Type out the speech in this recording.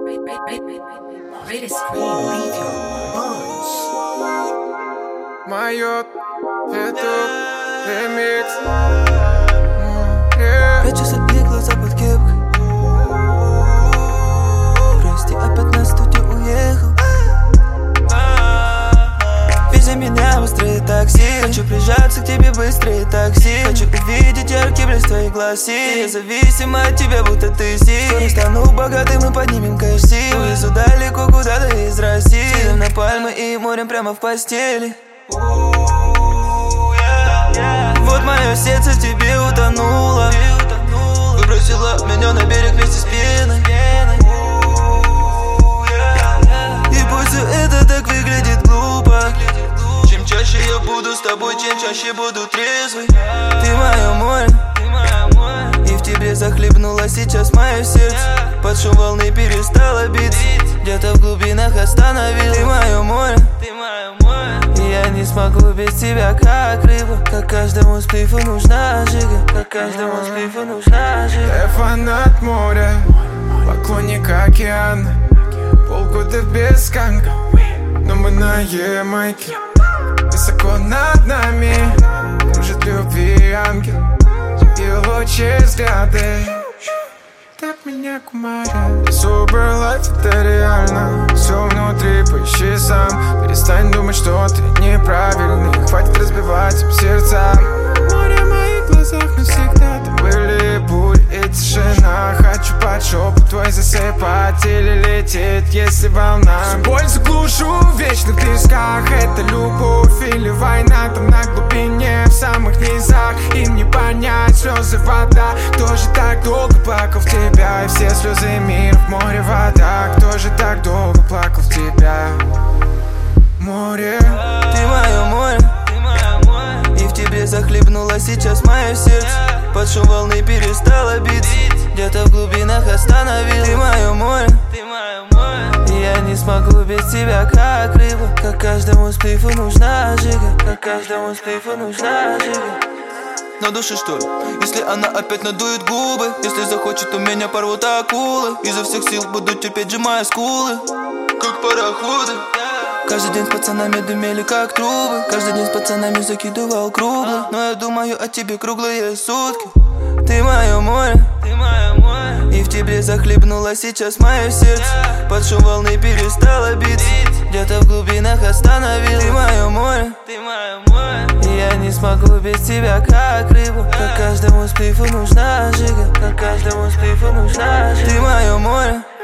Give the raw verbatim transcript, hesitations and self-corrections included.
Майот, это ремикс. Пять часов и глаза под кепкой. Прости, опять на студию уехал. Вези меня быстрее такси. Хочу прижаться к тебе быстрее такси. Хочу увидеть яркий блеск твоих глаз. Я зависим от тебя, будто ты си. Скоро стану богатым и поднимем кэш-си. Увезу далеко куда-то из России. Сидим на пальмы и морем прямо в постели. Вот мое сердце в тебе утонуло. Выбросила меня на берег вместе с пеной. И пусть все это так выглядит глупо. Чем чаще я буду с тобой, чем чаще буду трезвый. Ты мое море, и в тебе захлебнуло сейчас мое сердце. Под шум волны перестало биться, где-то в глубинах остановил. Ты мое море, и я не смогу без тебя, как рыба. Как каждому сплифу нужна жига, как каждому сплифу нужна жига. Я фанат моря, поклонник океана. Полгода без канга, но мы на Ямайке. Высоко над нами кружит любви ангел. И лучи взгляды так меня к морю. Супер лайф, это реально. Все внутри, поищи сам. Перестань думать, что ты неправильный. Хватит разбивать им сердца. Море в моих глазах навсегда. Там были бури и тишина. Хочу под шепот твой засыпать или лететь, если волна. Боль заглушу в вечных песках. Это любовь или война. Там на глубине, в самых низах. Им не понять слезы, вода. Кто же так долго плакал в тебя? И все слезы мира в море, вода. Кто же так долго плакал в тебя? Море. Ты мое море, и в тебе захлебнуло сейчас мое сердце. Под шум волны перестало биться, где-то в глубинах остановил. Ты мое море, и я не смогу без тебя, как рыба. Как каждому сплифу нужна жига, как каждому сплифу нужна жига. На душе что ли? Если она опять надует губы, если захочет, то меня порвут акулы. Изо всех сил буду терпеть, сжимая скулы, как пароходы. Каждый день с пацанами дымели как трубы. Каждый день с пацанами закидывал круглый. Но я думаю о тебе круглые сутки. Ты мое море, и в тебе захлебнуло сейчас мое сердце. Под шум волны перестало биться, где-то в глубинах остановил. Ты мое море, и я не смогу без тебя, как рыба. Как каждому сплифу нужна жига, как каждому сплифу нужна жига. Ты мое море.